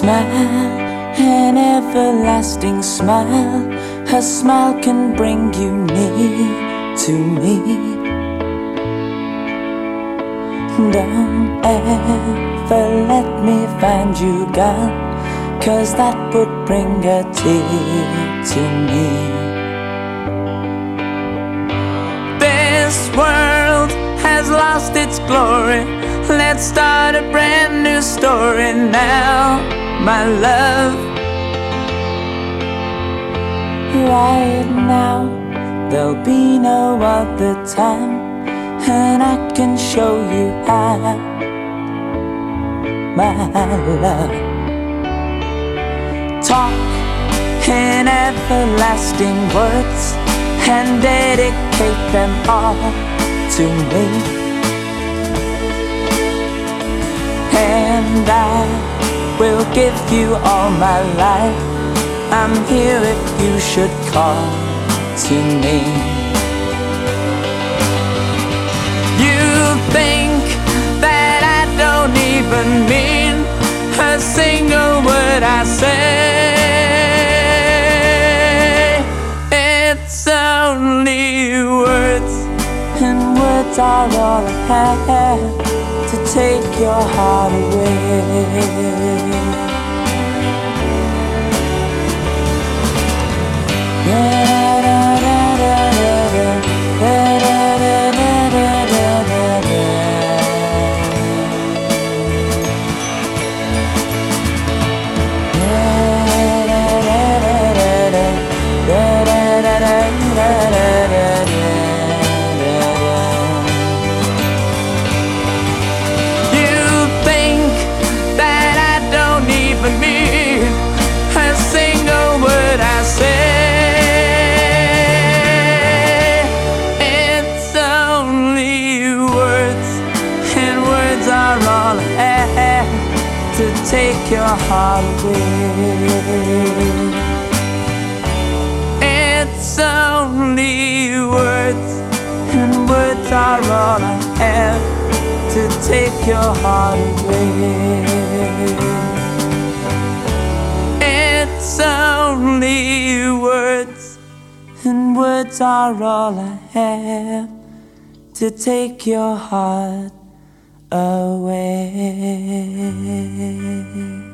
smile, an everlasting smile. Her smile can bring you near to me. Don't ever let me find you gone, 'cause that would bring a tear to me. This world has lost its glory. Let's start a brand new story now, my love. Right now, there'll be no other time, and I can show you how, my love. Talk in everlasting words and dedicate them all to me. And I will give you all my life. I'm here if you should call to me. You think that I don't even mean a single word I say. It's only words, and words are all I have to take your heart away. To take your heart away. It's only words, and words are all I have to take your heart away. It's only words, and words are all I have to take your heart away.